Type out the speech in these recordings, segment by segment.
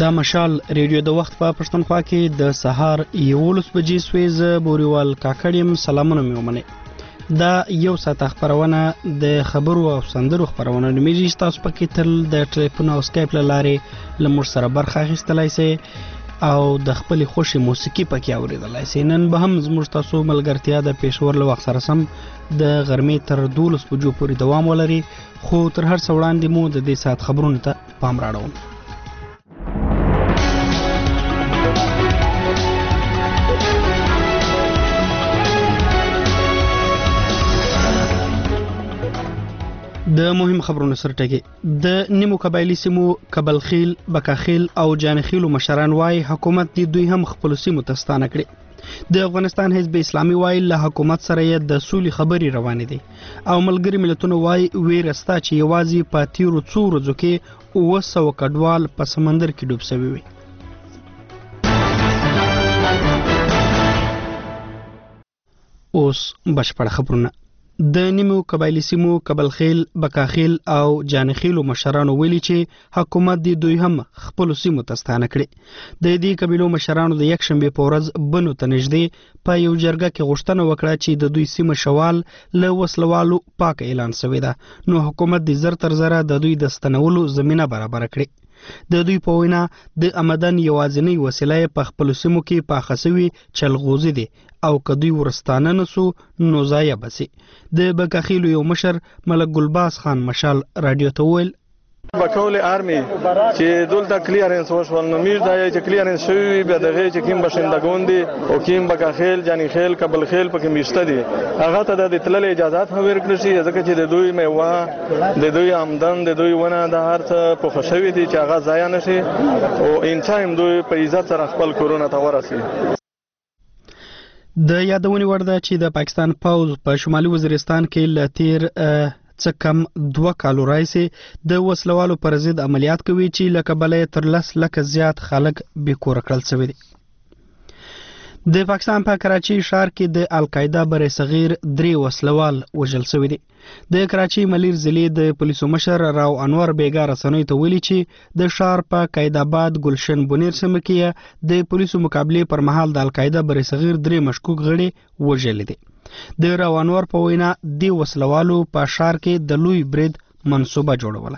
دا مشال ریډیو د وخت په پښتونخوا کې د سهار 11 بجې سوي زه بوريوال کاکړ سلامونه مې ومنئ. دا یو ساعت خبرونه د خبرو او سندرو خبرونه نمیږي. تاسو پکې تل د ټلیفون او سکایپ له لارې له موږ سره برخه اخیستلای شئ او د خپل خوشي موسیقي پکې اوریدلای شئ. نن به هم زموږ تاسو ملګرتیا د پېښور له وخت سره سم د غرمې تر 12 بجو پورې دوام ولري، خو تر هر څه وړاندې مو د دې ساعت خبرونو ته پام راړوم. د مهم خبرونو سرټکی د نیمو قبایلی سیمو کبلخیل، بکاخیل او جانخیلو مشران وای حکومت دی دوی هم خپل سیمو ته ستانه کړي. د افغانستان حزب اسلامي وای له حکومت سره یې د سولې خبرې روانې دي او ملګری ملتونو وای ویرستا چې یوازې په تیرو څو ورځو کې 900 کډوال په سمندر کې ډوب شوي وي. اوس بشپړ خبرونه. د نیمو قبایلی سیمو کبلخیل، بکاخیل او جانخیلو مشرانو ویلي چې حکومت دی دوی هم خپل سیمو ته ستانه کړي. د دې قبیلو مشرانو د یک شنبه په ورځ بنو ته نږدې په یو جرګه کې غوښتنه وکړه چې د دوی سیمه شوال له وسلوالو پاک اعلان شوی ده، نو حکومت دی زر تر زره د دوی د ستنولو زمينه برابر کړي. د دوی په وینا د آمدن یوازینی وسیله په خپل سیمو کې پاخه شوی چلغوزي دي او کدوی ورستانه نسو نو ځای بسي. د بکاخیلو یو مشر ملک ګلباز خان مشال رادیو ته ویل بکول آرمی چې دلته کلیرنس وشول نو میر دا چې کلیرنس شوی به دغه چې کوم بشندگان دي او کوم بکاخیل جانخیل کبلخیل پکې میشته دي هغه ته د تلل اجازه هم ورکړل شي ځکه چې د دوی میوه د دوی آمدن د دوی ونه د هر څه په خوشوي دي چې هغه ضایع نشي او انچایم دوی په عزت سره خپل کورونه ته ورسي. د یادونې وړ ده چې د پاکستان پوځ په شمالي وزیرستان کې لتیر څه کم 2 کالو راځي د وسلوالو پر ضد عملیات کوي چې لکه بلې تر 10 لک زیات خلک بیکور کړل شوی دي. د پاکستان په کراچي ښار کې د القاعده بر صغیر 3 وسلوال وژل شوی دي. د کراچي ملیر ضلع د پولیسو مشر راو انور بیګا رسنوي ته ویلي چې د ښار په قاید آباد ګلشن بونیر سیمه کې د پولیسو مقابله پر مهال د القاعده بر صغیر 3 مشکوک غړي وژل دي. د راو انور په وینا دی وسلوالو په ښار کې د لوی برید منصوبه جوړوله.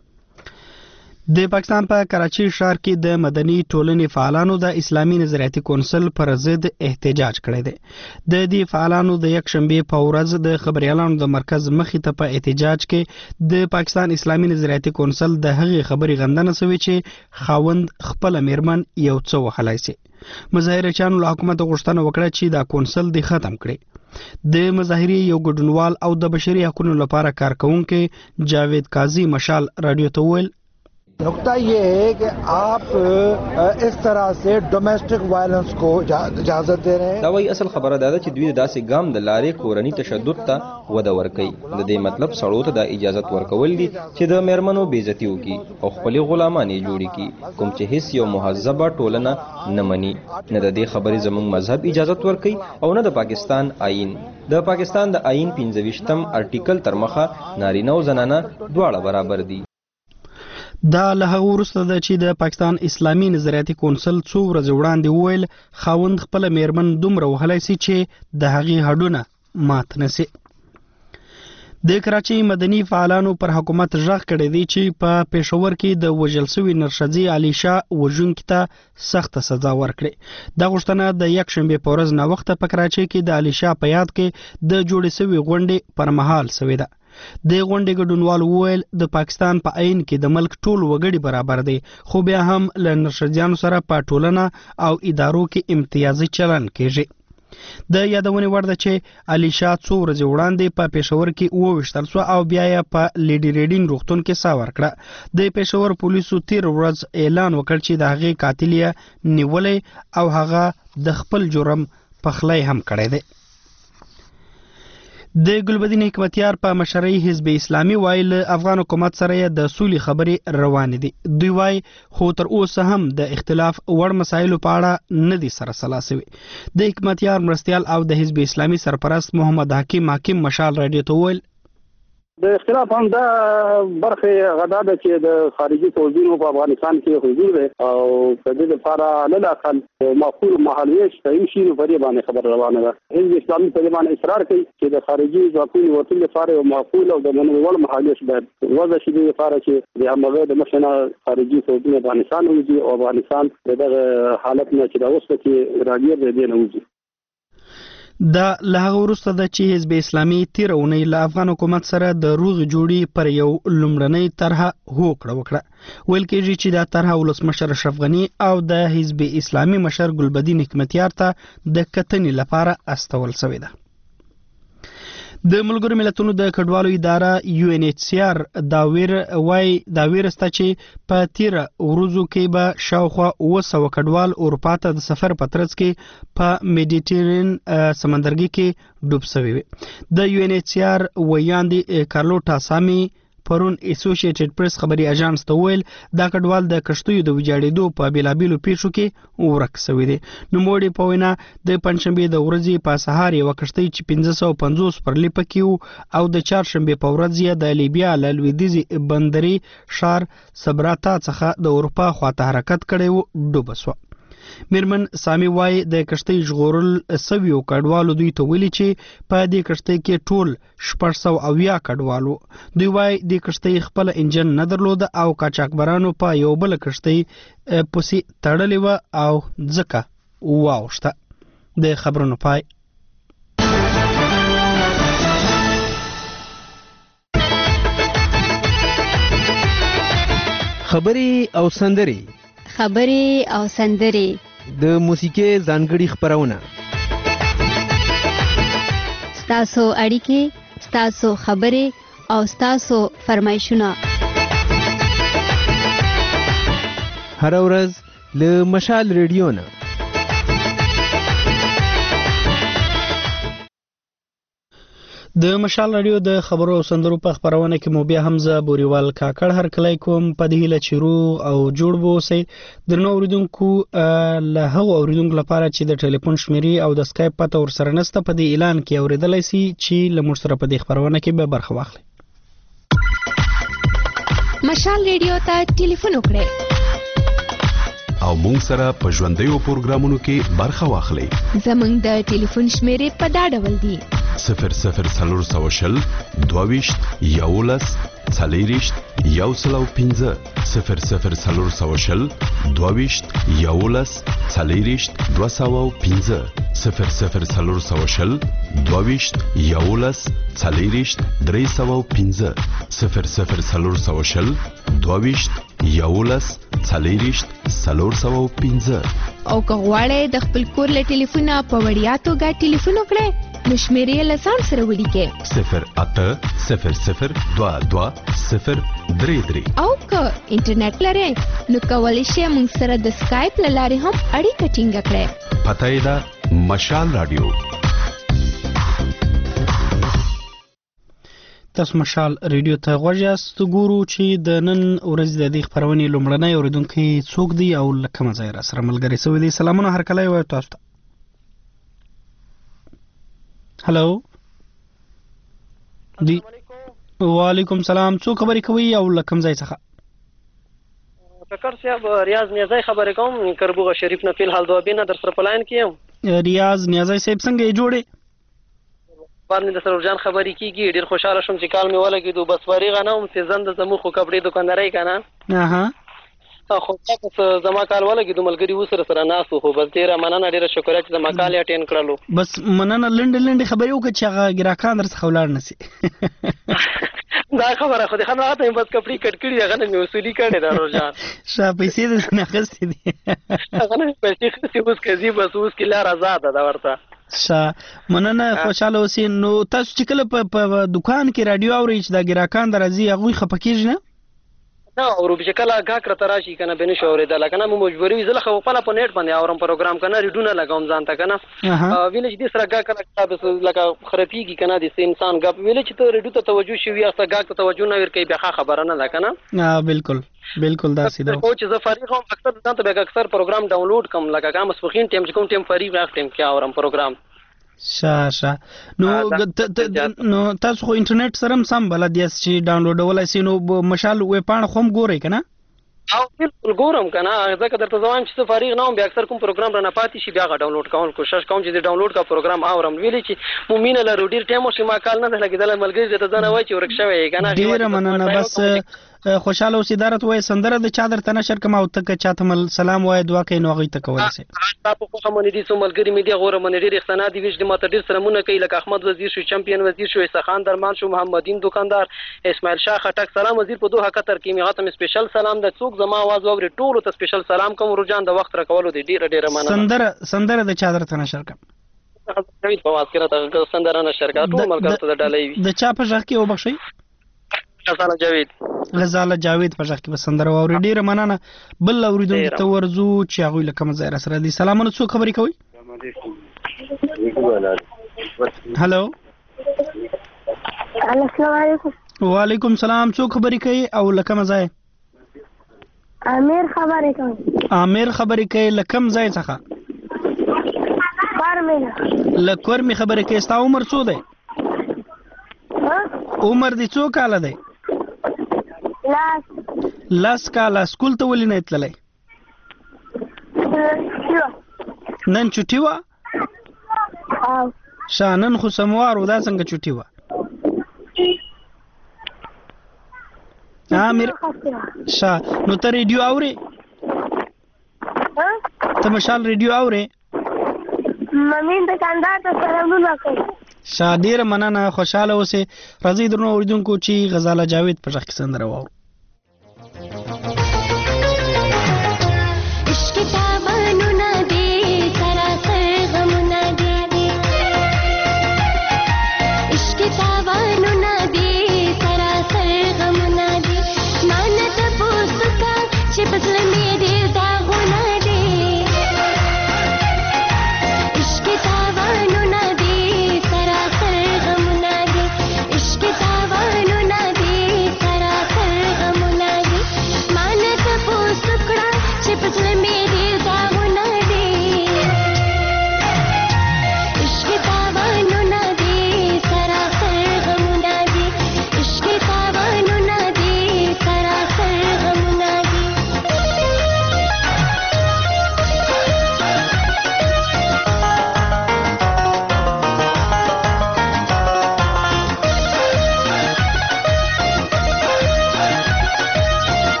د پاکستان په کراچي ښار کې د مدني ټولنې فعالانو د اسلامي نظریاتي کونسل پر ضد احتجاج کړی دی. د دې فعالانو د یک شنبه په ورځ د خبريالانو د مرکز مخې ته په احتجاج کې د پاکستان اسلامي نظریاتي کونسل د هغې خبرې غندنه شوې چې خاوند خپل میرمن یو څه وهلای شي. مظاهرچیانو له حکومت غوښتنه وکړه چې دا کونسل دی ختم کړي. د مظاهرې یو ګډونوال او د بشري حقوقو لپاره کارکونکي جاوید قاضي مشال رادیو ته ویل نقطہ یہ ہے کہ آپ اس طرح سے ڈومیسٹک وائلنس کو اجازت دے رہے ہیں. دا وایي اصل خبره ده چې دوی داسې ګام د لارې کورني تشدد ته وده ورکوي. د دې مطلب سړو ته د اجازت ورکول دي چې د میرمنو بېعزتي وکړي او خپل غلامان یې جوړ کړي، کوم چې هیڅ یو مهذبه ټولنه نه مني. نه د دې خبرې زموږ مذهب اجازت ورکوي او نه د پاکستان آئین. د پاکستان د آئین 25م ارټیکل تر مخه نارینه او زنانه دواړه برابر دي. دا له هغه وروسته ده چې د پاکستان اسلامي نظریاتي کونسل څو ورځې وړاندې وویل خاوند خپل میرمن دومره وهلی سي چې د هغې هډونه مات نه سي. د کراچي مدني فعالانو پر حکومت غږ کړی دی چې په پېښور کې د وژل شوي نرښځې علیشا وژونکي ته سخته سزا ورکړي. دا غوښتنه د یک شنبې په ورځ ناوخته په کراچۍ کې د علیشا په یاد کې د جوړې شوې غونډې پر مهال شوې ده. د غونډې ګډونوال وویل د پاکستان په عین کې د ملک ټول وګړي برابر دي، خو بیا هم له نرښځیانو سره په ټولنه او ادارو کې امتیازي چلن کیږي. د یادونې وړ ده چې علیشا څو ورځې وړاندې په پېښور کې وویشتل شوه او بیا یې په لیډي ریډینګ روغتون کې ساه ورکړه. د پېښور پولیسو تیر ورځ اعلان وکړ چې د هغې قاتل یې نیولی او هغه د خپل جرم پخلی هم کړی دی. د ګلبدین حکمتیار په مشرۍ حزب اسلامي وایي له افغان حکومت سره یې د سولې خبرې روانې دي. دوی وایي خو تر اوسه هم د اختلاف وړ مسایلو په اړه نه دي سره سلا شوي. د حکمتیار مرستیال او د حزب اسلامي سرپرست محمد حکیم مشال رادیو ته وویل د اختلاف هم دا برخه غدا ده چې د خارجي توزیع په افغانستان کې حضور دی او په دې لپاره له اقل معقول مهالویش تعین شي نو په دې باندې خبر روانه ده. حزب اسلامي په دې باندې اصرار کوي چې د خارجي ځواکونو وټول لپاره یو معقول او د منول مهالویش باید وضع شي لپاره چې د هغه د مشنه خارجي توزیع افغانستان وځي او افغانستان دغه حالت نه چې دا اوس کې راګیر دی نه وځي. دا له هغه وروسته ده چې حزب اسلامي تېره اونۍ له افغان حکومت سره د روغې جوړې پر یو لومړنۍ طرحه هوکړه وکړه. ویل کېږي چې دا طرحه ولسمشر اشرف غني او د حزب اسلامي مشر ګلبدین حکمتیار ته د کتنې لپاره استول شوې ده. د ملګرو ملتونو د کډوالو اداره UNHCR دا ویرسته چې په تیره ورځو کې به شاوخوا 900 کډوال اروپا ته د سفر په ترڅ کې په میډیټرین سمندرګي کې ډوب شوي وي. د UNHCR ویاندې کارلوټا سامي پرون اسوسییټډ پریس خبري اژانس ته ویل دا کډوال د کشتیو د ویجاړېدو په بیلابیلو پیښو کې ورک شوي دي. نوموړي په وینا د پنځشنبې د ورځې په سهار یوه کشتۍ چې 550 پر لیپه کې او د چهارشنبې په ورځ یې د لیبیا له لویدیځي بندري شار سبراتا څخه د اروپا خواته حرکت کړی و ډوبه شوه. میرمن سامي وای د کشتۍ ژغورل سویو کډوالو دوی ته ویلي چې په دې کشتۍ کې ټول 680 کډوالو. دوی وای د کشتۍ خپل انجن نه درلود او قاچاقبرانو په یو بل کشتۍ پسې تړلې و او ځکه واوښته. د خبرونو پای. خبري او سندري د موسیقي ځانګړي خبرونه ستاسو اړیکې ستاسو خبرې او ستاسو فرمایشونه هر ورځ له مشال ریډیو نه. د مشال رادیو د خبرو او سندرو په خبرونه کې مو بیا حمزه بوریوال کاکړ هرکلی کوم په دې هیله چې روغ او جوړ به اوسئ. درنو اوریدونکو له هغو اوریدونکو لپاره چې د ټلیفون شمیرې او د سکایپ پته ورسره نشته په دې اعلان کې اوریدلی سي چې له موږ سره په دې خبرونه کې به برخه واخلئ. مشال ریډیو ته ټلیفون وکړئ او مونږ سره په ژوندیو پروګرامونو کې برخه واخلئ. زمونږ د ټلیفون شمیرې په دا ډول دي: 0040 22 11 40 105 0040 22 11 40 205 0040 22 11 40 305 0040 22 11 40 305. او که غواړئ د خپل کور له ټلیفونه په وړیا توګه ټلیفون وکړئ نو شمیرې له ځان سره ولیکئ 0800 22 033. او که انټرنیټ لرئ نو کولی شئ موږ سره د سکایپ له لارې هم اړیکه ټینګه کړئ. پته یې ده مشال رادیو. تاسو مشال ریډیو ته غوږ یاست. ګورو چې د نن ورځې د دې خپرونې لومړنی اورېدونکی څوک دی او له کومه ځایه راسره ملګری شوی دی. سلامونه هرکلی وایو تاسو ته. هلو دی. وعلیکم سلام. څوک خبرې کوي او له کوم ځای څخه؟ فکر صاحب ریاض نیازی خبرې کوم کربوغه شریف نه فی الحال دوابینه در سره په لاین کې یم. ریاض نیازی صاحب څنګه یې جوړې؟ باندې د سرور جان خبرې کیږي. ډیر خوشاله شوم چې کال مې ولګېدو. بس فارغه نه وم سیزن د زموږ خو کپړې دوکاندارۍ که نه خو زما کال ولګېدو ملګري وسره ناستو. خو بس ډېره مننه ډېره شکریه چې زما کال یې اټین کړلو. بس مننه. لنډې خبرې وکړه چې هغه ګراکان در څخه ولاړ نه سي. دا خبره خو دې ښه نه راته بس کپړې کټ کړي هغه نه مې وصولي کړې ده سرور جان. ښه پیسې دې نه اخیستې دي؟ هغه نه مې پیسې اخیستې اوس که ځي بس اوس کې لار ازاده ده ورته. ښه مننه. خوشحاله اوسئ. نو تاسو چې کله په دکان کې راډیو اورئ چې دا ګراکان در راځي هغوی خفه کېږي نه؟ نه اورو چې کله ګاک راته راشي که نه به نشو اورېدلی که نه مو مجبوري وي. زه له خپله په نیټ باندې اورم پروګرام که نه ریډونه لګوم ځان ته که نه ویلې چې دې سره ګاک لکه خرابېږي که نه د انسان ګپ ویلې چې ته ریډیو ته توجه شوي هغه ګاک ته توجه نه ورکوي بیا ښه خبره نه ده که نه. بالکل داسې ده. خو چې زه فارغ وم اکثر ځان ته بیا اکثر پروګرام ډاونلوډ کړم لکه که ماسپښین ټایم چې کوم ټایم فارغ هغه ټایم کې اورم پروګرام. شا نو تاسو خو انټرنیټ سره سم بلد یاست چې ډاونلوډولای شئ نو مشال ویب پاڼه خو هم ګورئ که نه او بالکل ګورم که نه ځکه درته زه وایم چې زه فارغ نه وم بیا اکثر کوم پروګرام رانه پاتې شي بیا هغه ډاونلوډ کول کوشش کوم چې د ډاونلوډ کا پروګرام اورم ویلې چې مو مینه لرو ډېر ټایم وشي ما کال نه دی لګېدلی ملګري درته زه نه وایي چې ورک شوی یې که نه ډېره مننه بس خوشحاله اوسې دا راته وایي سندره د چا درته نشر کړم او ته که چاته سلام وایې دعا کوې نو هغوی ته کولی شې ستا په خوښه منې دي څو ملګري مې دي غوره منې ډېر اختنا دي ویش دي ما ته ډېر سلامونه کوي لکه احمد وزیر شو چمپین وزیر شو عیسی خان درمان شو محمدین دکاندار اسماعیل شاه خټک سلام وزیر په دوه قطر کې مې هغه ته مې سپیشل سلام ده څوک زما آواز واوري ټولو ته سپیشل سلام کوم رجان د وخت راکولو دی ډېره مننه سندره د چا درته نشر کړم جاوید په واس کې راته سندره نشر کړه ټول ملګرو ته د ډالۍ وي د چا په غږ کې وبخښئ غزاله جاوید په ځخ کې به سندره واوري ډیره مننه بل اوریدونکو ته ورځو چې هغه له کوم ځای سره دي سلامونه څوک خبرې کوي هالو السلام علیکم وعلیکم السلام څوک خبرې کوي او له کوم ځای امیر خبرې کوي امیر خبرې کوي له کوم ځای څخه کورمینه له کورمې خبرې کوي ستا عمر څو دی عمر دې څو کاله دی لاس کاله سکول ته ولې نه تللی نن چټي وه شا نن خو سموار و دا څنګه چټي وه امیر شا نو ته ریډیو اورې ته مشال ریډیو اورې ممین دکاندار ته سلامونه کوي شا ډېره مننه خوشحاله اوسې راځئ درنو اوریدونکو چې غزاله جاوید په غږ کې سندره واورو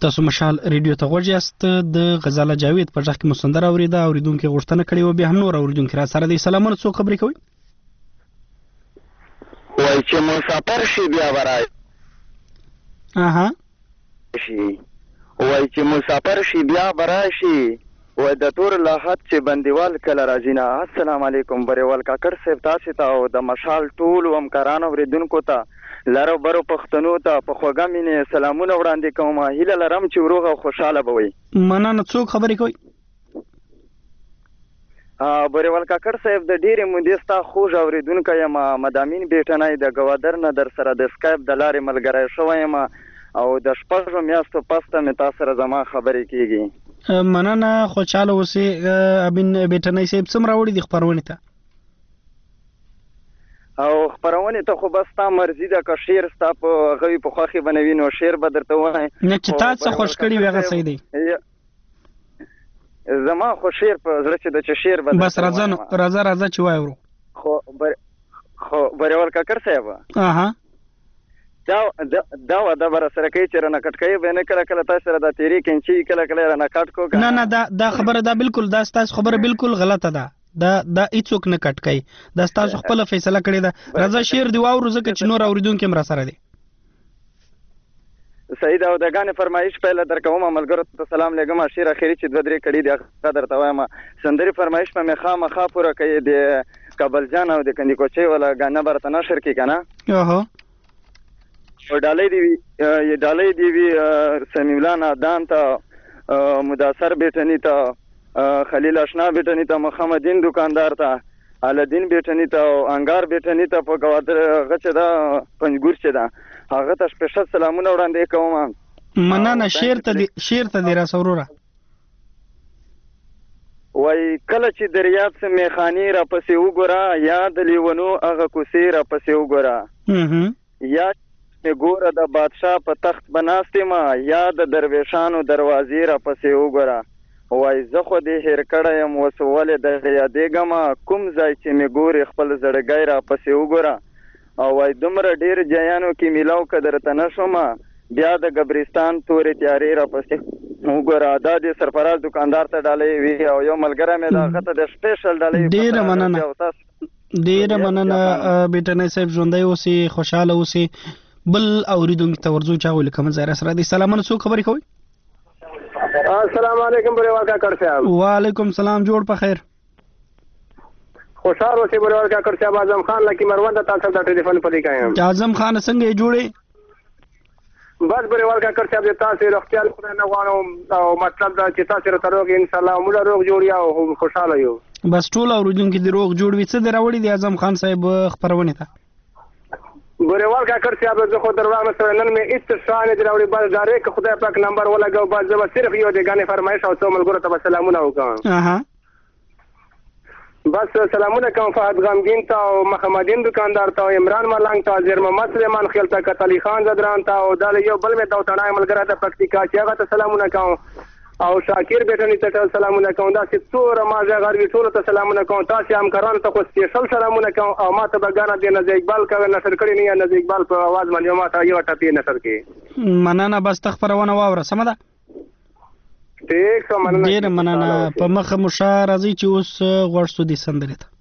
تاسو مشال ریډیو ته غوږ یاست. د غزاله جاوید په ځخ کې مستندر اوریدونکو غوښتنه کړې و، بیا هم نور اوریدونکو را سره د سلامونه څو خبرې کوي. وای چې مسافر شي بیا ورای شي، وای چې مسافر شي بیا برای شي، وای د تور لاحت چې بندیوال کله راځي نه. السلام علیکم بریوال کاکړ صاحب، تاسو ته او د مشال ټول همکارانو اوریدونکو ته لارو برو پښتنو ته په خوږه مینې سلامونه وړاندې کوم. هیله لرم چې روغ او خوشاله به وي. مننه. څوک خبرې کوي؟ بریوال کاکړ صاحب د ډېرې مودې ستا خوږ اوریدونکی یم. مدامین بیټنی د ګوادر نه در سره د سکایپ د لارې ملګری شوی یم او د 6 میاشتو پسته مې تاسو سره زما خبرې کیږي. مننه. خوشاله اوسې. ابین بیټنی صاحب څومره وړي د خبرونې ته؟ او خبرونې ته خو بس تا مرضی ده که شعر ستا په هغوی په خوښې بنوي نو شعر به درته ووایم. نه چې تا څه خوښ کړي وي هغه صحیح دی. زما خو شعر په زړه چې د چې شعر به بس راځه چې وایو. خو بریوال کاکړ صاحب دا وعده به راسره کوي چې رانه کټ کوي به نه کله کله تاسو سره د تیری کینچي کله کله رانه کټ کو. نه دا خبره دا بالکل دا ستاسو خبره بالکل غلطه ده. دا هیڅوک نه کټ کوي. دا ستاسو خپل فیصله کړې ده. راځه شعر دی واورو ځکه چې نور اوریدونکو هم را سره دي. صحیح ده. او د غانې فرمایش پهله درکوم ملګرو ته سلام لګم. شعر اخیری چې 2-3 کړي دي درته وایم. سندري فرمایش په مخامخ پوره کوي د کابل جان او د کندي کوچي ولا غانه برته نشر کی کنه. او ډالۍ دی وی سمیع الله نادان ته مدثر بیٹنی ته خلیل اشنا بیٹنی ته محمدین دکاندار ته علادین بیٹنی ته انګار بیٹنی ته په گوادر غچ دا پنځګور چې دا هغه ته سپیشل سلامونه وړاندې کوم. مننه. شعر ته دی را سوروره. وای کله چې دریاب سه میخانی را پسې وګوره، یا د لیونو هغه کوسې را پسې وګوره، یا ګوره د بادشاه په تخت بناستې ما، یا د درویشانو دروازې را پسې وګوره. وای زه خو دې هیر کړی یم اوس ولې دغه یادېږم، کوم ځای چې مې ګورې خپل زړګی را پسې وګوره. او وای دومره ډېر جیانو کې میلاو که درته نه شوم، بیا د گبرستان تورې تیارې را پسې وګوره. دا د سرفراز دکاندار ته ډالۍ وي او یو ملګری مې د هغه ته د سپیشل ډالۍ. ډېره مننه بیټنی صاحب. ژوندی اوسې، خوشحاله اوسې. بل اوریدونکو ته ورځو چې هغوی له کومه ځای را سره دي. سلامونه. څوک خبرې کوي؟ السلام علیکم بریوال کاکړ صاحب. وعلیکم سلام. جوړ په خیر. خوشحال اوسې بریوال کاکړ صاحب. اعظم خان لکی مروان ته تاسو د ټلیفون په لیکایم. اعظم خان څنګه یې جوړې؟ بس بریوال کاکړ صاحب د تاسو روغتیا لپاره نه غواړم او مطلب دا چې تاسو سره روغ ان شاء الله موږ روغ جوړ یو خوشاله یو. بس ټول اوریدونکو د روغ جوړ وي. څه دی راوړي د اعظم خان صاحب خبرونه ته؟ بریوال کاکړ صاحب زه خو درواغ نه سره نن مې استشان دی راوړي. بس دارې که خدای پاک نمبر ولګاو بس زه صرف یو د غانې فرمایش او څو ملګرو ته سلامونه وکړم. بس سلامونه کوم فهد غمگین ته او محمدین دکاندار ته او عمران ملنګ ته زیر محمد سلیمان خیل ته کتلی خان زدران ته او دا یو بل مې دوتنای ملګری ته پکتیکا چې هغه ته سلامونه کوم او شاکر بیٹنی ته سلامونه کوم. دا چې څوره ماجه غربي ټول ته سلامونه کوم. تاسو همکارانو ته خو سپیشل سلامونه کوم او ما ته بګانه د نزی اقبال کوي نشر کړی نه. نزی اقبال په आवाज باندې ما ته یو ټپی نشر کړي. مننه. بس تخبرونه واوره. سم ده. ټیک سو. مننه. ډیر مننه. په مخه مشا راځي چې اوس غوړ سو دي سندرې ته.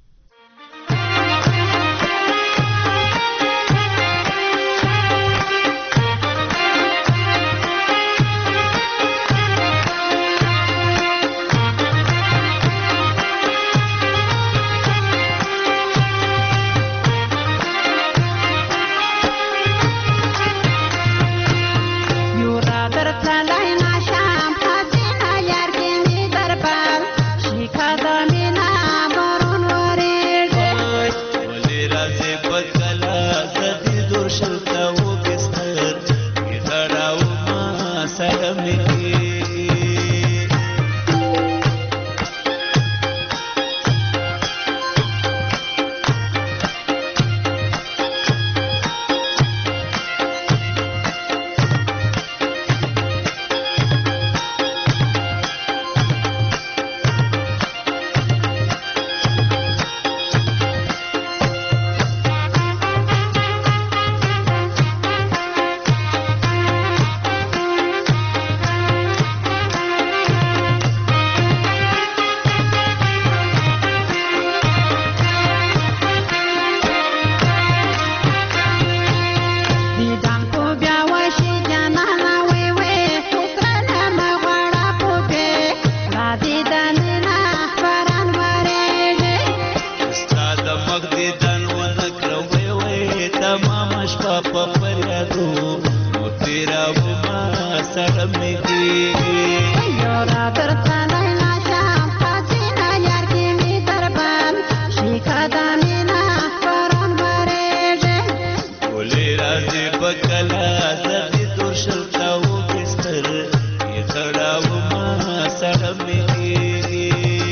Shikada mina barun wa شپه په فریادو نو تیراوما سره مې کېږي یو را درڅلی نشم پاتېنه یار کې مې دربند شي قدمې نه پرون ورېږي ولې راځې په کله زه دې دور شلته وبستر یې خړاوما سره مې کېږي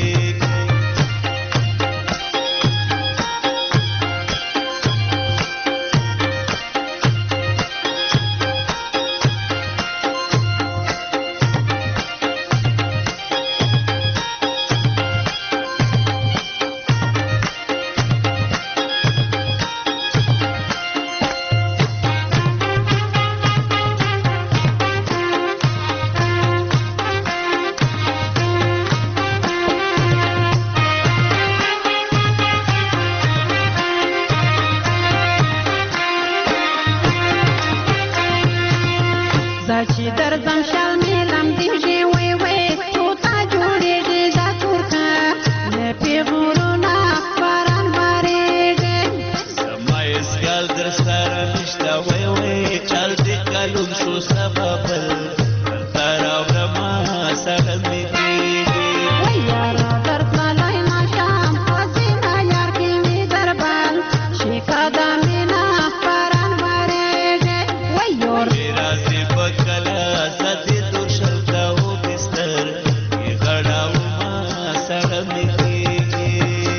چې درځم شل میلم دیږي وی وی توتا جوړېږي دا تورکه له پیغورونه باران بارېږي زما اسګال در سره نشته وی وی چل دې کلون شو سبا بل دلته راوړمه سره مې کېږي وی یاره درتللی نشم پسینه یار کې مې دربند شي قدمې نه باران بارېږي وی یور راځې په کله زه دې دور شلته وبستر یې غړاوما سره مې کېږي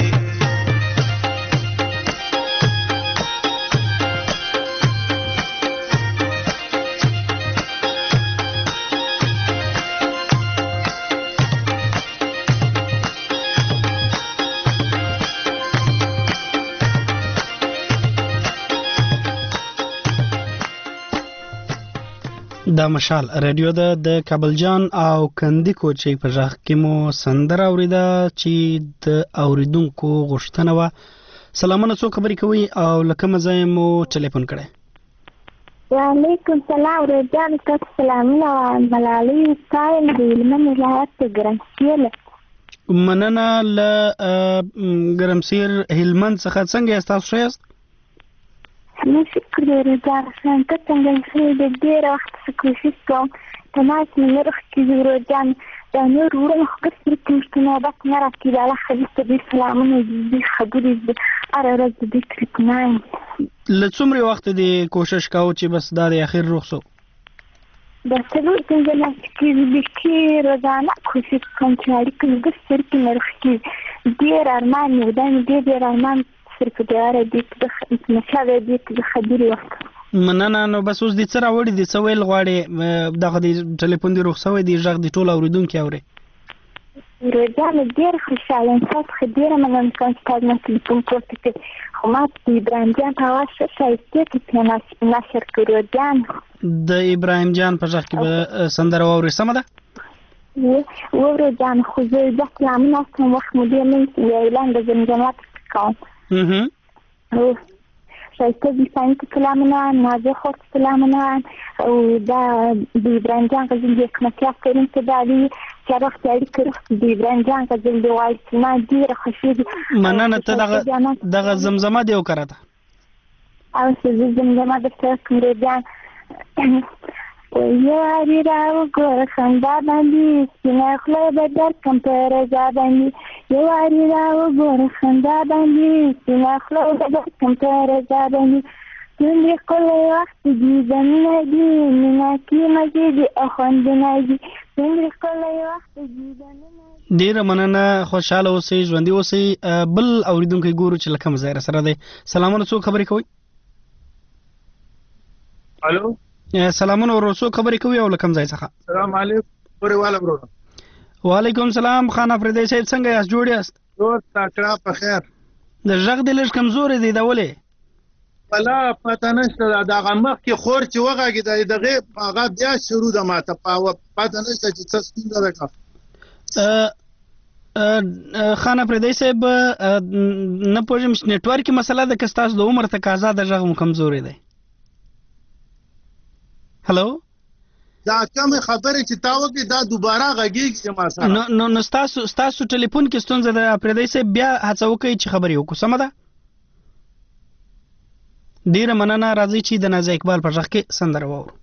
دا مشال رادیو ده د کابل جان او کندی کوچي په ځخ کې مو سندره اوریده چې د اوریدونکو غوښتنه و سلامونه څو خبرې کوي او لکه مزه مو ټلیفون کړي وعلیکم السلام ورجان تاسو سلامونه ملالي ستایم د لمن ولایت ګرمسیر مننه ل ګرمسیر هلمند څخه څنګه تاسو شئ نو شکر دې رجان څنګه څنګه د ډېر وخت څخه کوشش کوم تماس مې ورخ کې رجان دا نور ورو خبرې کوم بس نه راکې دا له خلیفه دې سلامونه دې خبرې اره ورځ دې کړنای له څومره وخت دې کوشش کاوه چې بس دا د اخر رخصو دا څلور څنګه نه کې دې روزانه کوشش کوم چې اړیکې د سر کې مرخ کې ډېر ارمان مې دا ډېر ارمان صرف دیاره دې د مشاوره دې د خبرې وخت مننه نو بس اوس دې څه راوړي دې څه ویل غواړي دغه دې ټلیفون دې رخصوي دې ژغ دې ټول اوریدونکي اوري رجال ډېر خوشاله انسان خديره من كان ستاسو ټلیفون پورته کړ خو ما د ابراهیم جان په واسطه شایسته کې نشر کړو جان د ابراهیم جان په ځخ کې به سندره اوري سم ده وره جان خو زه د کلامونو څخه وخت مو دې من اعلان د زمزمات کوم شایسته د ساينس کلامونه نازه خو کلامونه او دا د ابراهیم جان غزل د حکمتیا کریم ته دالي چې راځي اړیکه د ابراهیم جان غزل دی وایي چې ما ډیره خوشې مننه ته دغه زمزمه دی وکړه او چې زمزمه د څه جان یاري راو ګور خندا باندې سینه خله بدر کم پر رضا باندې یاري راو ګور خندا باندې سینه خله بدر کم پر رضا باندې څنګه کله وخت دې زمونه دې مینا کې مزید اخوند نه دي څنګه کله وخت دې زمونه ډیر مننه خوشاله اوسئ ژوندۍ اوسئ بل اوریدونکو ګورو چې لکه مزه سره دی سلامونه څو خبرې کوي الو سلامونه ورسو خبرې کوي او لکم ځای څخه السلام علیکم پورې والا برو وعلیکم السلام خان افریدی صاحب څنګه یاست جوړ یاست تاکړه په خیر د ژغ د لږ کمزوري دی دا ولې ولا پته نشته دا غمخ کې خور چې وغاګي دغه هغه بیا شروع د ماته پته نشته چې څه ستونزه ده خان افریدی صاحب نه پوهېږم چې نیټورک مسله ده که ستاسو د عمر تقاضا د ژغ مو کمزوري دی هلو دا کوم خبره چې تا وکړې دا دوباره غږیږي چې ما سره نو ستاسو ټلیفون کې ستونزه ده پردی صاحب بیا هڅه وکړئ چې خبرې وکړو سمه ده ډیره مننه. راځي چې د نازیه اقبال په غږ کې سندره واورو.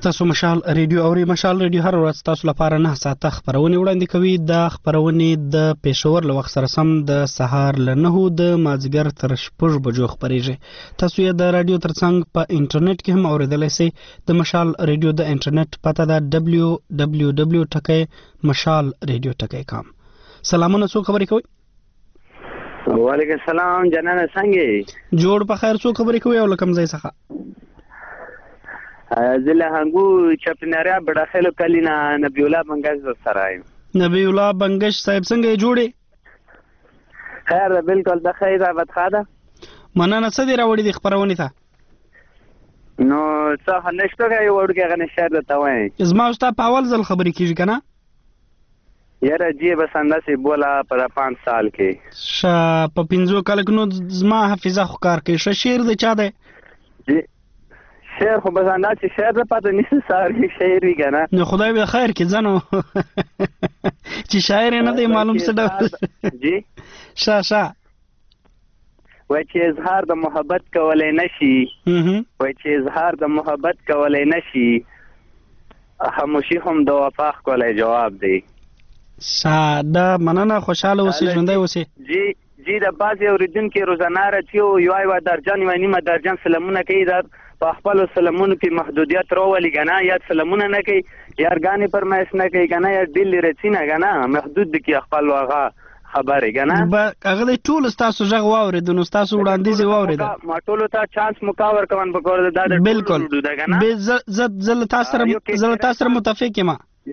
تاسو مشال ریډیو اوري. مشال ریډیو هر ورځ تاسو لپاره 9 ساعته خبرونه وړاندې کوي. د خبرونه د پېښور له وخت سره سم د سهار له 9 د مازیګر تر 6 بجو خبريږي. تاسو یې د رادیو ترڅنګ په انټرنیټ کې هم اوریدلای شئ. د مشال ریډیو د انټرنیټ پته ده www.mashalradio.com. سلامونه، څو خبرې کوي؟ وعلیکم السلام جنان څنګه جوړ په خیر، څو خبرې کوي او لکم ځای څخه؟ زله هنګو چپناریا بڑاخلو کلینا نبی الله بنگش سره. نبی الله بنگش صاحب څنګه جوړې؟ خیر بالکل د خیر عبادت خاده. مننه. څه دی راوړي د خبرونه ته؟ نو څه نشته غي وړوګه غنه شهر ته وای. زما واست په اول ځل خبرې کیږي کنه؟ یاره جی بس انداسې بولا په 5 سال کې په 5 کال کې. نو زما حافظه خو کار کوي. شعر د چا دی؟ جی شعر خو بس انداسې شعر د پته نشي ساري شعر وی کنه. نو خدای به خیر کې ځنو چې شاعر نه دی معلوم څه ډول. جی شا وای چې اظهار د محبت کولای نشي، وای چې اظهار د محبت کولای نشي، خاموشي هم د وفا کولای جواب دی. ساده مننه، خوشاله اوسې، ژوندۍ اوسې. جی د بعضې اورېدونکي روزانه راځي او یوه درجن یوه نیمه درجن سلمونه کوي. دا په خپلو سلمونو کې محدودیت راولي که نه، یا سلمونه نه کوي، یارګانې فرمایش نه کوي که نه، یا ډیل رسي نه که نه، محدود دي کې خپل هغه خبرې که نه. هغه دی ټول ستاسو غږ واورېدو، نو ستاسو وړاندیز یې واورېده. ما ټولو ته چانس مکا ورکول پکار ده. دا د بالکل زه له تا سره متفق یم.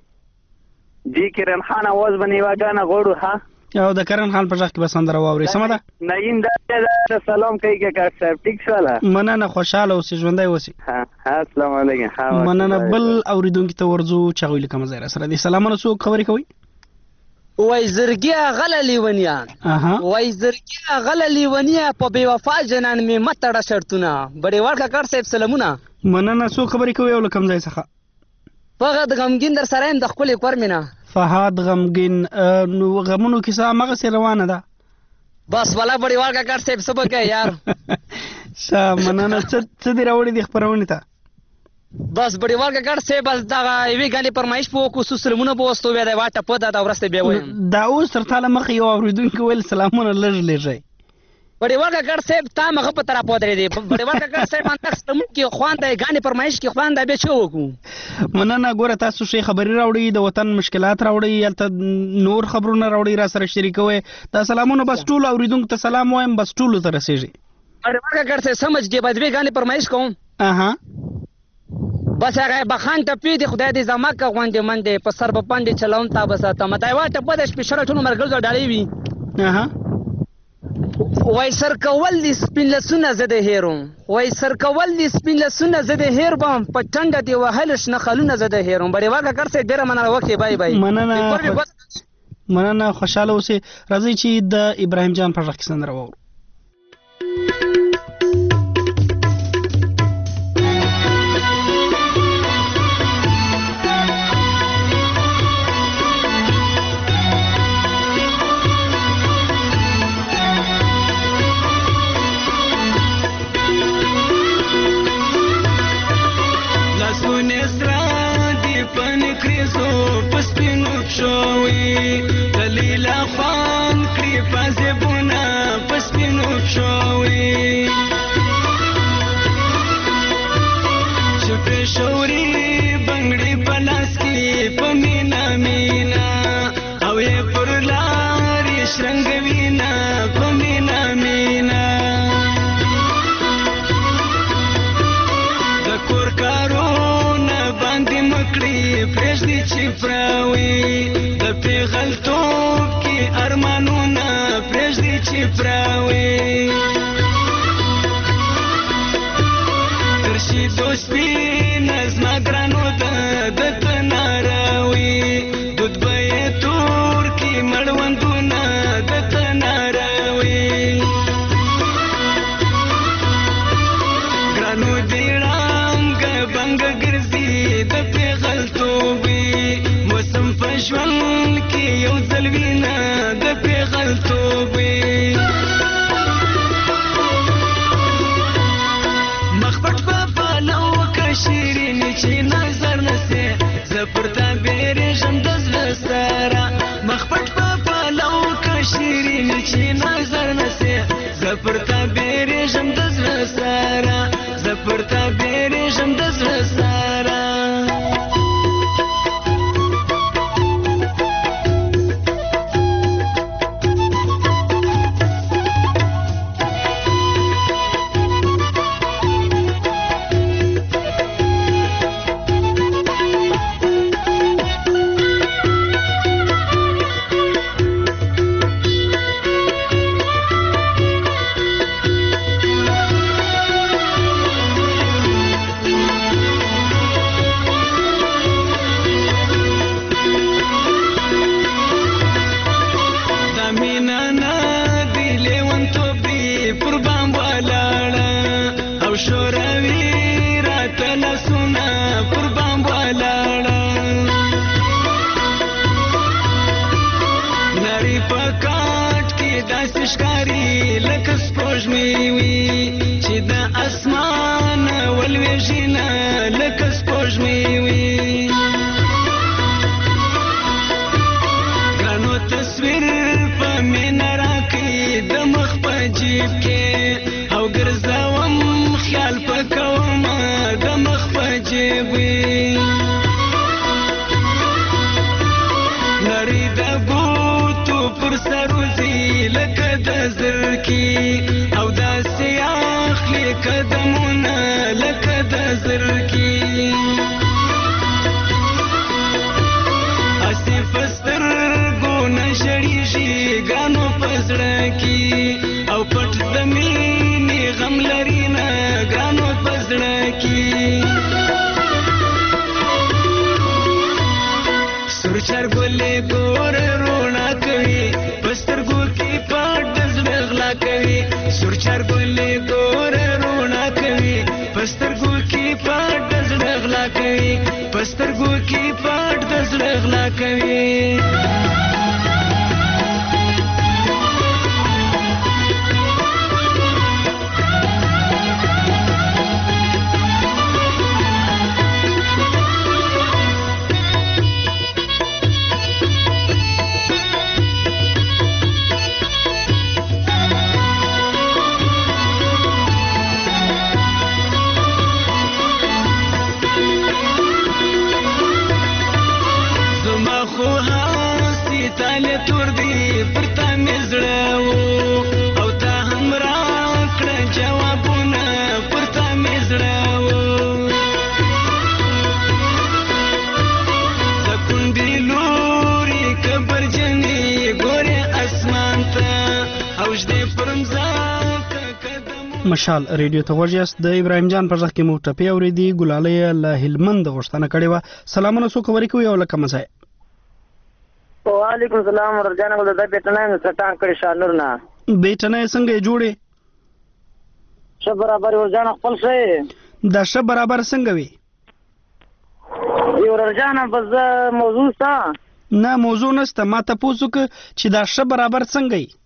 جی کرن خان आवाज بنی واګانه غوړو ها او د کرن خان په ځخ کې بسندره واوري. سم ده. ناین دا سلام کوي که صاحب ټیک شواله. مننه، خوشاله اوسې، ژوندۍ اوسې. ها السلام علیکم. مننه. بل اوریدونکو ته ورځو چغوي لکه مزه را سره دي. سلامونه، څوک خبرې کوي؟ وای زرګیا غل لیونیان، وای زرګیا غل لیونیا په بے وفا جنان می متړه شرطونه. بډې ورکه کړ صاحب سلامونه. مننه. څوک خبرې کوي او لکم ځای څخه؟ فهد غمگین در سره د خپل کورمینا. فهد غمگین. نو غمونو کیسه مغه سره روانه ده. بس ولا بډې ورکه کړ صاحب سبق یار. مننه. څه دی راوړي د خبرونه ته؟ بس بډې ورکه کړ صاحب بس دا وی غالي پرمایش په کو سلمونه په وستو وی دا واټه په دا ورسته به وایم. دا اوس تر تاله مخ یو اوریدونکو ویل سلامونه لږ بډې ورکه کړ صاحب تا مخه په طرف پودرې دی. بډې ورکه کړ صاحب ان تک سلمون کې خوان دی غانې پرمایش کې خوان دی به چو وکو. مننه. ګوره تاسو شي خبري راوړي، د وطن مشکلات راوړي، یلته نور خبرونه راوړي، را سره شریکوي. دا سلامونه بس ټول اوریدونکو ته سلام وایم، بس ټول ته رسیږي. بډې ورکه کړ صاحب سمجھ کې بعد به غانې پرمایش کوم. بس هغه بخان ته پیډ خدای دې زمکه غونډې منډې په سر په پاندې چلون تا بس ته متای واټه په دې سپیشل ټول مرګل ډالې وی. وای سر کول دي سپین لسونه زده هیروم، وای سر کول دي سپین لسونه زده هیر بم په ټنډه دی وهلش نه خلونه زده هیروم. بډې واګه کرسه ډیره مننه وکي. بای بای. مننه. خوشاله اوسې. راځي چې د ابراهیم جان په ځخ کې سندره وورو. دلیلا خوان کړی پازبونه پسپینو شوی چپې شوري بنگړي پلاس کې پمینا مینا او یې پر لارې شرنګوینا پمینا مینا د کور کارونه باندې مکړي پرېږدي چې پراوي د پیغلتوب کې ارمانونه پرېږدي چې پراوي ترشي دوستي نظمه ګرانو د تناراوي دود به یې تور کې مړوندونه د تناراوي ګرانو دې رنګ بنګ ګرځي د پیغلتوبي موسم په ژوند کې یو پزړه کی او پټ زمینی غم لري نه ګرانو پزړه کی سرچر ګلې ګور رونا کوي پسترګو کی پټ زړه غلا کوي سرچر ګلې ګور رونا کوي پسترګو کی پټ زړه غلا کوي پسترګو کی پټ زړه غلا کوي مشال ریډیو ته وژیاست د ابراهیم جان پر ځخ کې مو ټپی اوریدي ګلالۍ له هلمند غوښتنه کړې و سلامونه سو خبرې کوي او لکه مزه وعلیکم السلام ورجانه ول د بیٹنه سټان کړی شانور نه بیٹنه څنګه جوړې شب برابر ورجانه خپل څه د شب برابر څنګه وي ورجانه بس موضوع څه نه موضوع نشته ما ته پوښتنه چې د شب برابر څنګه وي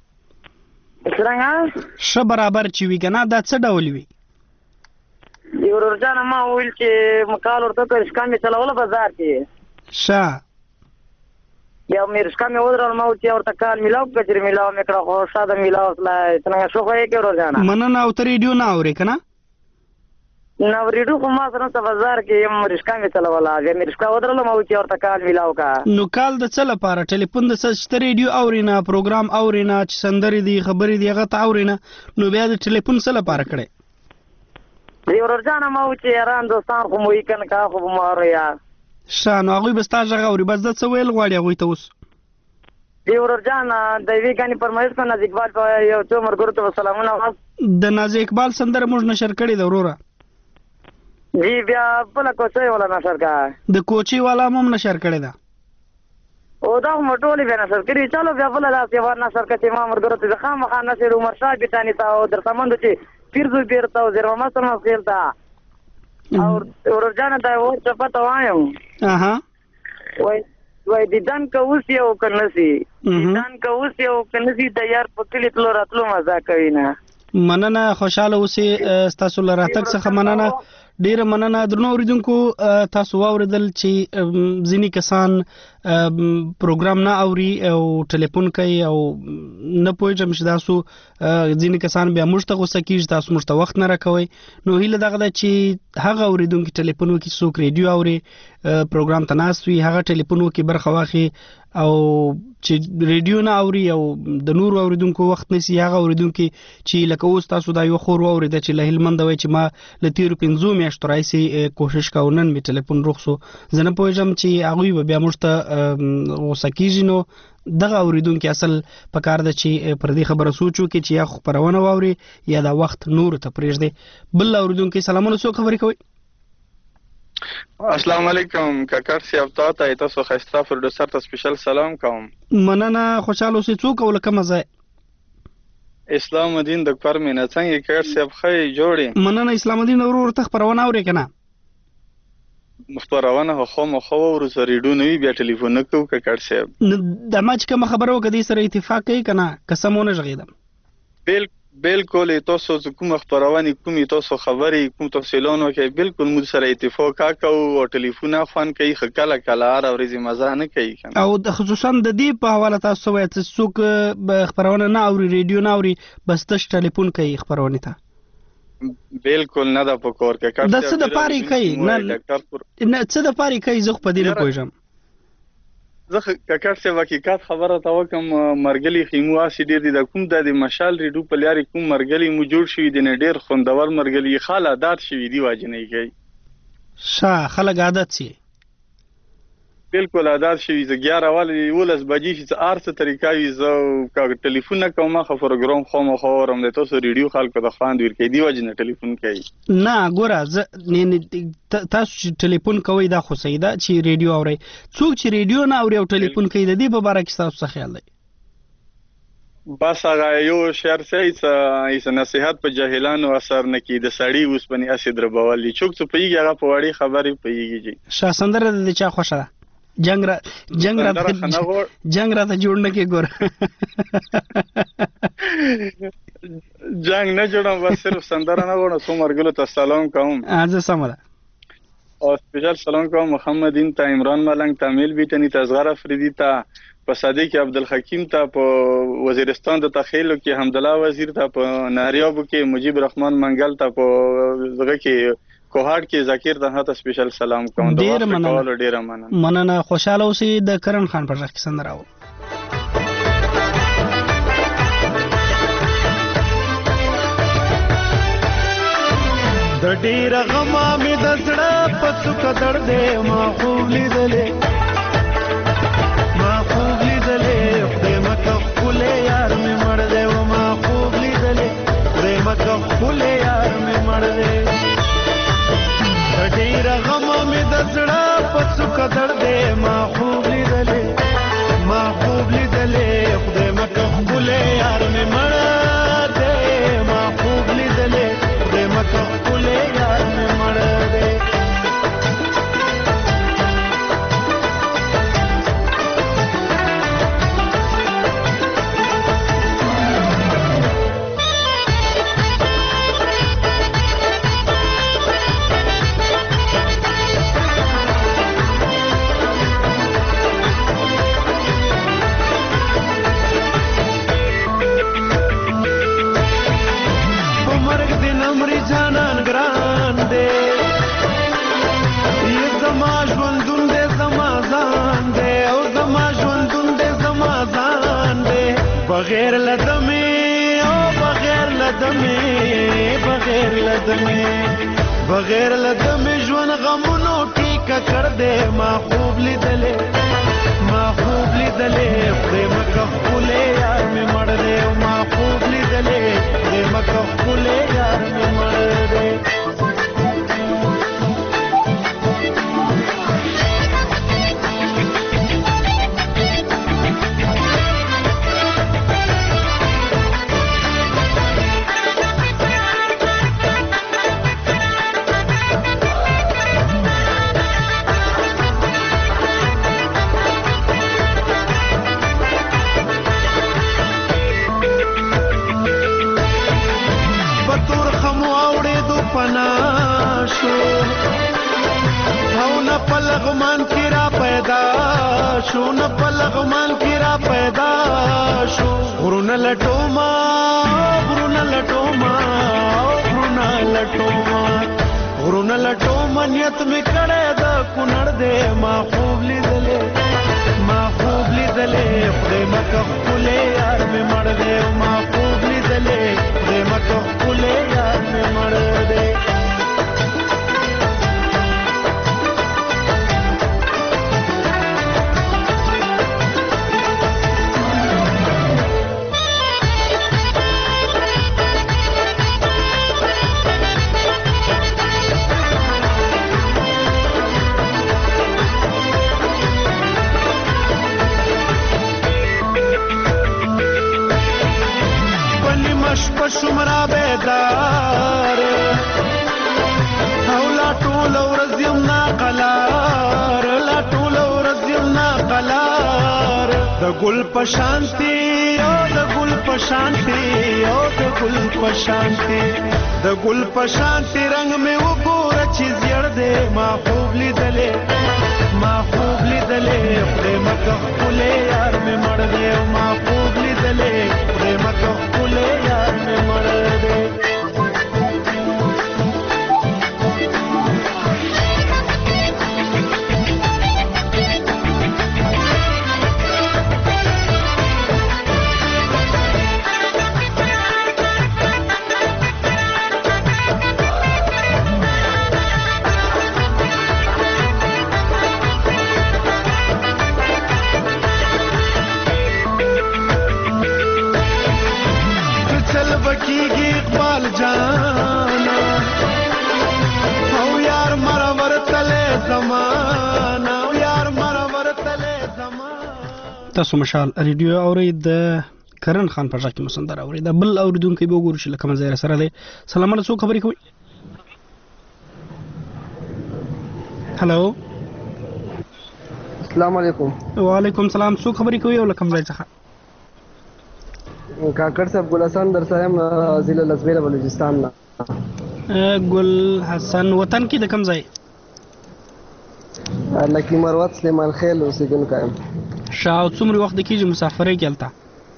څنګه ش برابر چې وی کنه دا څه ډول وی دی ورجانه ما ویل چې مقال ورته کړ شکامې چلول بازار کې شا یا مې شکامې ودرل ما چې ورته کال ملاو کچر ملاو مې کړه خو شاده ملاو څنګه شو خو یې کې ورجانه مننه او ته ریډیو نه اورې کنه نو ریډیو خو ما سره په بازار کې یم شکامې چلولا مې رشکا ودرل ما چې ورته کال ملاو کا نو کال د څه لپاره ټلیفون د څه ریډیو اورینه پروګرام اورینه چې سندري دي خبري دي هغه ته اورینه نو بیا د ټلیفون څه لپاره کړي دی ورجانه ما چې ران دوستان خو مو یې کنه کا خو مارو یا شانو هغه بستا ځای اوري بس د څه ویل غواړي هغه ته اوس دی ورجانه د وی غني پرمایش کو ناز اقبال په یو څو مرګ ته سلامونه د ناز اقبال سندره موږ نشر کړي د وروره جی بیا بل کوچي والا نشر کا د کوچي والا هم نشر کړی دا او دا موټولې به نشر کړی چلو بیا بل لا سی ور نشر کړي ما مرګ ته خامخا نشر عمر شاه بیتانی تا او در سمند چې پیرزو بیرته او زیرو ما سره خپلتا او ورجانه دا و څه پته وایم وای دیدن کوس یو کنسی دیدن کوس یو کنسی د یار په کلی تلو راتلو مزه کوي نه مننه خوشاله اوسې تاسو لراتک څخه مننه ډیره مننه درنو اوریدونکو تاسو واوریدل چې ځینې کسان پروګرام نه اوري او ټلیفون کوي او نه پوهیږم چې تاسو ځینې کسان بیا موږ ته غوسه کیږي تاسو موږ ته وخت نه راکوي نو هیله دغه ده چې هغه اوریدونکي ټلیفون وکړي څوک ریډیو اوري پروګرام ته ناست وي هغه ټلیفون وکړي برخه واخلي او چې ریډیو نه اوري او د نور اوریدونکو وخت نسی هغه اوریدونکو چې لکه اوس تاسو دا یو خور اورید چې له هلمند وای چې ما له تیر 15 میاشتو راځي کوشش کاونن می ټلیفون رخصو زنه پوهیږم چې هغه بیا موږ ته وسکیږي نو دغه اوریدونکو اصل په کار ده چې پر دې خبره سوچو کې چې یا خبرونه واوري یا دا وخت نور ته پرېږدي بل اوریدونکو سلامونه سو خبرې کوي السلام علیکم کاکر صاحب تاسو خسته پروډوسر ته سپیشل سلام کوم مننه خوشاله اوسې څوک او لکه مزه اسلام الدین د کار مینه څنګه کاکر صاحب خې جوړي مننه اسلام الدین ورور ته خبرونه اوري کنه مخبرونه خو مخو ورسره ریډو نوی بیا ټلیفون نکو کاکر صاحب د ماچ کوم خبرو کدي سره اتفاق کوي کنه قسمونه ژغیدم بالکل تاسو کوم خبرونه کوم تاسو خبري کوم تفصیلونه کوي بالکل موږ سره اتفاق وکاو او ټلیفون افان کوي خکله کله ار ورځي مزه نه کوي او خصوصا د دې په حواله تاسو وایي چې څوک خبرونه نه اوري ریډیو نه اوري بس تاسو ټلیفون کوي خبرونه ته بالکل نه د پکور کې د څه د پاري کوي نه څه د پاري کوي زه په دې نه پوهیږم زه کاکر صاحب حقیقت خبره تا وکم مرګلی خیمو اسی ډیر دي د کوم د مشال ریډو په لاري کوم مرګلی مو جوړ شوی دی نه ډیر خوندور مرګلی خاله عادت شوی دی واجنې کوي شا خلک عادت سي بالکل عادت شوي زه 11 والی 11 بجې چې ار څه طریقه وي زه کا ټلیفون نه کوم خو پروګرام خو اورم د تاسو ریډیو خلکو د خواند ور کوي دی وجنه ټلیفون کوي نه ګوره تاسو چې ټلیفون کوي دا خو صحیح ده چې ریډیو اوري څوک چې ریډیو نه اوري او ټلیفون کوي د دې په اړه کې تاسو څه خیال دی بس هغه یو شعر چې نصيحت په جاهلانو اثر نه کی د سړی اوس باندې اسید ربوالي چوک څه پیږي هغه په وړي خبرې پیږي جی شاسندر د چا خوښه ده جنگ را ته جوړ نه کې ګور جنگ نه جوړم بس صرف سندره نه غواړم سو مرګلو ته سلام کوم از سمره او سپیشل سلام کوم محمد ان ته عمران ملنګ تامیل بیتنی ته اصغر افریدی ته په صادق عبدالحکیم ته په وزیرستان د تخیلو کې حمدالله وزیر ته په ناریابو کې مجیب رحمان منګل ته په زغه کې کوهاټ کې ذکر ته ته سپیشل سلام کوم ډیر مننه خوشاله اوسئ د کرن خان پر ځخ سندره راو د ډیر غما می د زړه پڅو کډړ دې ما خوب لیدلې خدای مکه خپل یار می مړ دې و ما خوب لیدلې خدای مکه خپل یار می مړ دې ډیر غم می د زړه پڅو کډړ دې ما خوب لیدلې خدای مکه خپل یار می مړ دې ما خوب لیدلې خدای مکه خپل یار می مړ دې بغیر لدمه ژوند غمونو ټیکه کړ دې ما خوب لیدلې خدای مکه خپل یار می مړ دې ما خوب لیدلې خدای مکه خپل یار می مړ دې غرونه لټوما نیت می کړه د کونړ دې ما خوب لیدلې خدای مکه خپل یار می مړ دې ما خوب لیدلې خدای مکه خپل یار می مړ دې شمرا بیدار او لا ټول ورځ یم ناقلار د ګل پشانتی او د ګل پشانتی رنگ می وګوره چې زیړ دې ما خوب لیدلې خدای مکه خپل یار می مړ دې ما خوب لیدلې خدای مکه خپل یار می مړ دې تاسو مشال ریډیو اوري د کرن خان په ځکه مو سندره اوري دا بل اوریدونکو به وګورئ چې لکه مزه سره دی. سلام علیکم خبرې کوي. هلو السلام علیکم. وعلیکم السلام. څو خبرې کوي او لکه مزه څخه کاکړ صاحب ګل حسن در سره ضلع لزبیره بلوچستان نه. ګل حسن وطن کې د کوم ځای؟ لکی مروت سلیمان خیل اوسېدونکی یم. شاو څومره وخت کېږي مسافرۍ کې هلته؟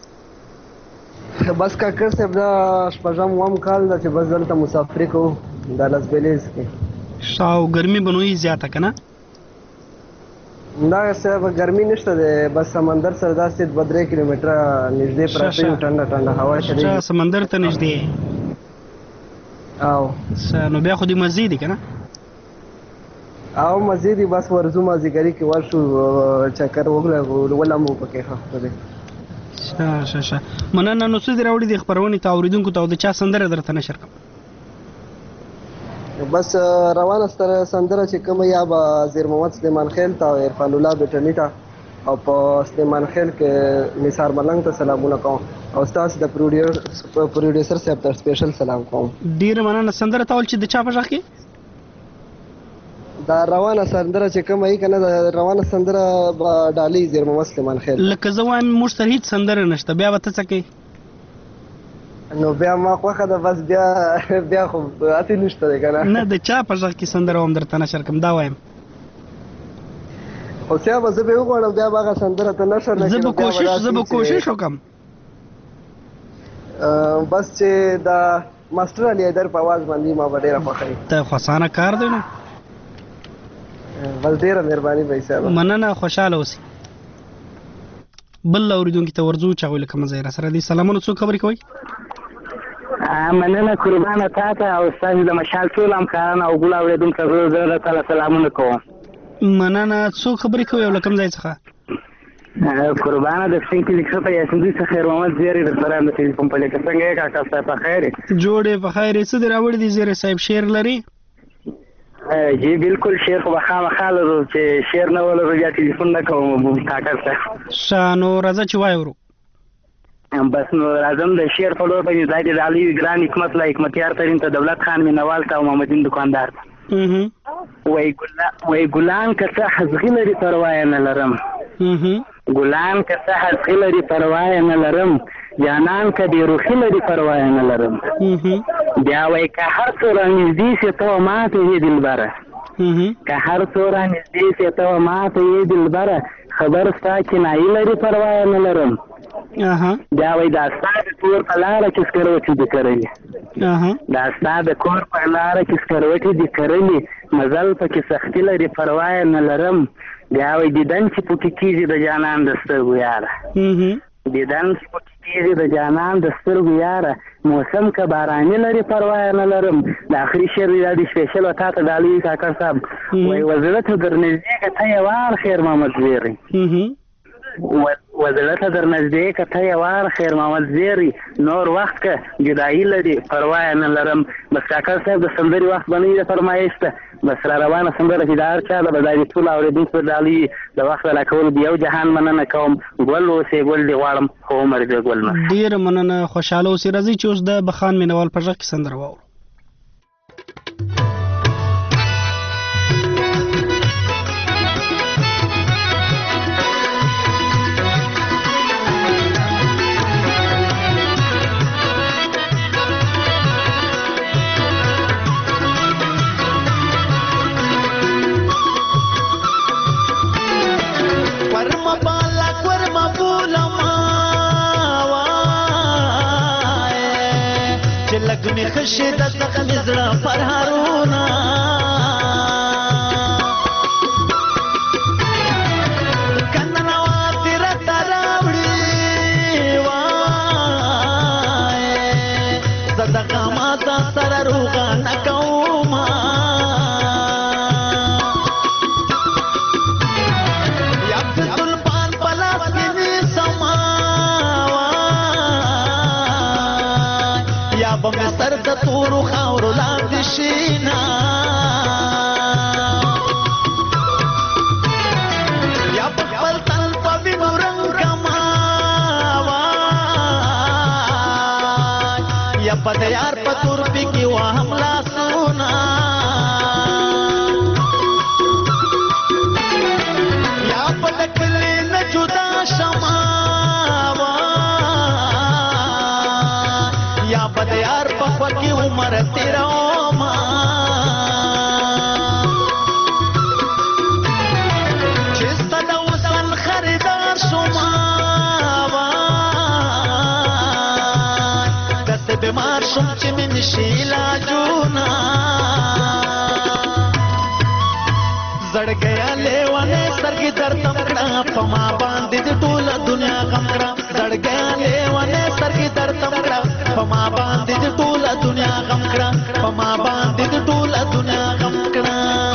بس کاکړ صاحب دا شپږم اووم کال ده چې بس دلته مسافري کوو دا لزبیلیز کې. شاو ګرمي به نو زیاته که نه؟ دا صاحب ګرمي نشته دی بس سمندر سره داسې 2-3 کیلومتره نږدې پراته یو ټنډه ټنډه هوا چلېږي. سمندر ته نږدې او نو بیا خو دې مزې دي که نه؟ او مزې دي بس ورځو مازدیګري کې ورشو چکر ولمو پکې ښه دی. ښه مننه. نو څه دې راوړي دي خپرونې ته اورېدونکو ته او د چا سندره درته نشر کړم؟ بس روانه سندره چې کومه یا به زیر محمد سلیمان خیل ته او عرفان الله بټني ته او په سلیمان خیل کې نثار ملنګ ته سلامونه کوم او ستاسو د پروډیوسر صاحب ته سپیشل سلام کوم. ډېره مننه. سندره ته ول چې د چا په غږ کې دا روانه سندره چې کومه یې که نه د روانه سندره به ډالۍ زیر محمد سلیمان خیل. لکه زه وایم موږ سره هېڅ سندره نشته بیا به ته څه کوې؟ نو بیا ما خوښه ده بس بیا خو هسې نشته دی که نه. نه د چا په غږ کې سندره هم درته نشر کړم دا وایم. خو بیا به زه به وغواړم بیا به هغه سندره ته نشر نه کړم. زه به کوشش وکړم بس چې دا ماسټر علي حیدر په اواز باندې ما به ډېره خوښوي. ته خو اسانه کار دی نو. بس ډېره مهرباني به صاحب. مننه. خوشحاله اوسئ. بل اورېدونکي ته ورځو چې هغوی لکه مزه یې راسره دي. سلامونه. څوک خبرې کوئ؟ مننه قربانه تا ته او ستاسو د مشال ټول همکاران او ګل اورېدونکو ته زه درته سلامونه کوم. مننه. څوک خبرې کوئ او له کوم ځای څخه؟ قربانه د سپین کلي څخه یاسین دوی څخه خیر محمد زیری در سره د ټلیفون په لیکه څنګه یې کاکا صاحب په خیر یې؟ جوړ یې په خیر یې. څه دې راوړي دي زیری صاحب؟ شعر لري؟ جی بالکل شعر خو به خامخا لرو چې شعر نه ولرو بیا ټلیفون نه کوم کاکا صاحب. ښه نو راځه چې وایو. بس نو راځم د شعر په لور باندې ځای د علي ګران حکمت لا حکمتیار ترین ته دولت خان مینوال ته او محمدین دکاندار ته وای ګلان که څه حزغي لري پروا نه لرم ګلان که څه حزغي لري پروا نه لرم جانان که دې روخي لري پروا نه لرم بیا وای که هر څو رانږدې سي ته ماته یې دلبره که هر څو رانږدې سي ته ماته یې دلبره خبر ستا کنایي لري پروا نه لرم بیا وای دا ستا د کور په لاره کې سکروټې دي کرلي دا ستا د کور په لاره کې سکروټې دي کرلي مزل پکې سختي لري پروا نه لرم بیا وای دیدن چې پکې کېږي د جانان د سترګو یاره دیدن چې پکې کېږي د جانان د سترګو یاره موسم که باراني لري پروا نه لرم د آخري شعر دا د سپیشل و تا ته ډالۍ کاکړ صاحب وای وزړه ته در نږدې که ته یې وار خیر محمد زیری وزړه ته در نږدې که ته یې وار خیر محمد زیری نور وخت که جدایي لري پروا نه لرم بس کاکړ صاحب د سندرې وخت به نه وي د فرمایش ته بس را روانه سندره چې د هر چا ده به دا د ټولو اورېدونکو ډالۍ د وخت راکولو د یو جهان مننه کوم ګل اوسې ګل دې غواړم خو عمر دې ګل نه. ډېره مننه. خوشحاله اوسې. راځئ چې اوس د بخان مینوال په غږ کې سندره واورو. لګمې خشه د زخم زړه پر هارونه کنه واتې راته راوړي وای زه دغه ماته سره روغه نه کومه یا په طلبان په لاس کې نیسمه یا به مې سر د تورو خاورو لاندې شي نه په د یار په تور پکې وهم لاسونه یا په د کلي نه جدا شمه یا په د یار په خوا کې عمر تېرومه چې ستا د وصل خریدار شومه بیمار شم چې مې نشي علاجونه زړګیا لیوانې سترګې درتم کړه په ما باندې د ټوله دنیا غم کړه زړګیا لیوانې سترګې درتم کړه په ما باندې د ټوله دنیا غم کړه په ما باندې د ټوله دنیا غم کړه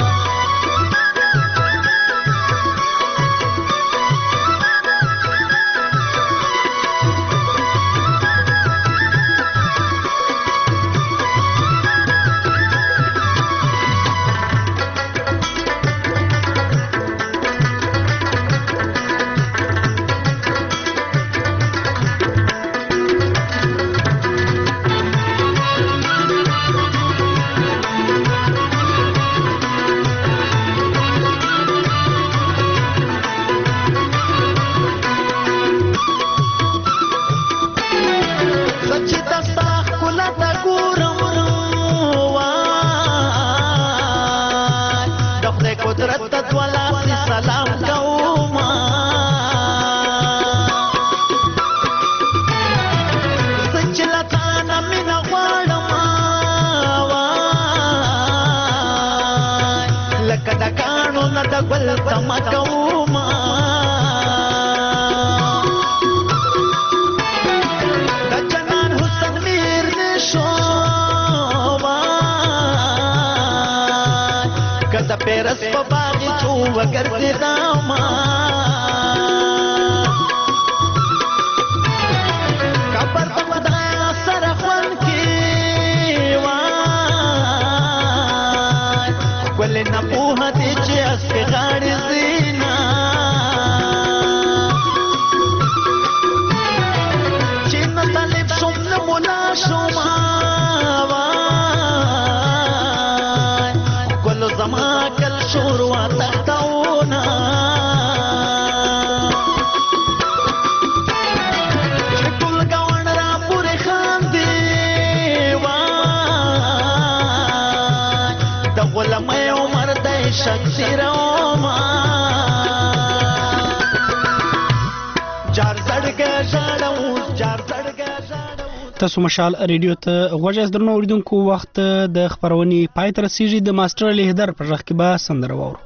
تاسو مشال ریډیو ته غوږ درنو اوریدونکو وخت د خبرونې پای ته رسیږي د ماستر لیدر پر ځخ کې به سندره واورو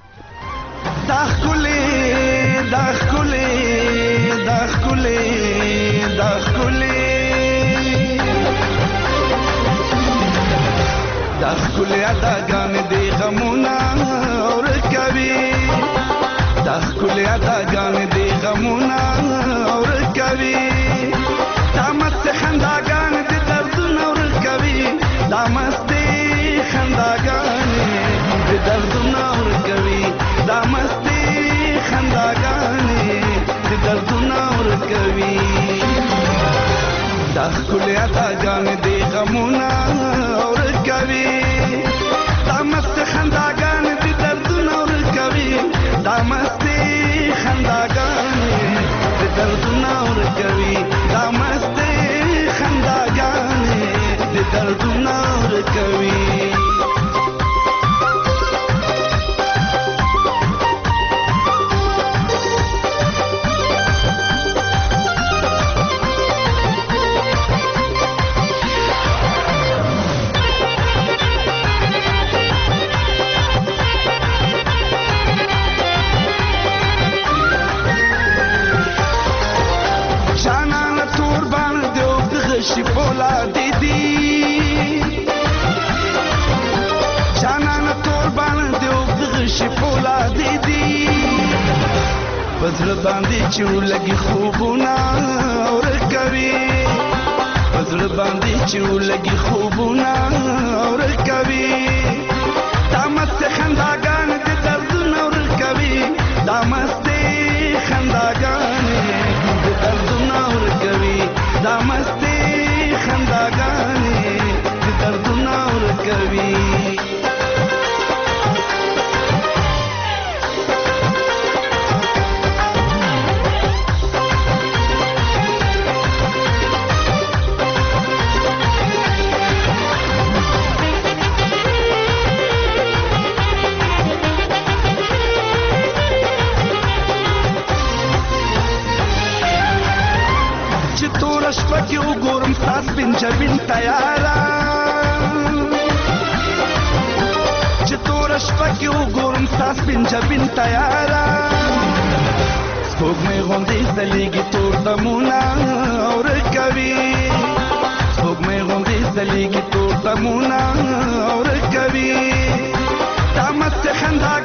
داخلي اداګان دی غمونه اور کوي داخلي اداګان دی غمونه اور کوي دامت خنداګان دي دردونه ور کوي دامت خنداګان دي دردونه ور کوي دامت خنداګان دي دردونه ور کوي داخل اداګان دي غمونه ور کوي دامت خنداګان دي دردونه ور کوي دامت خنداګان دي دردونه ور کوي دامت خنداګانې د دردونه ورکوي شي پولا دیدی جانان تور باندې او شي پولا دیدی پزړ باندې چې لګي خوبونه اور کوي پزړ باندې چې لګي خوبونه اور کوي دامت خنداګان دې دردونه اور کوي دامت خنداګان دې دردونه اور کوي دامت خنداګان شپه کې وګورم ستا سپین جبین تیاره چې توره شپه کې وګورم ستا سپین جبین تیاره سپوږمۍ غوندې ځلېږي تور دمونه ورکوي سپوږمۍ غوندې ځلېږي تور دمونه ورکوي دا مستې خندا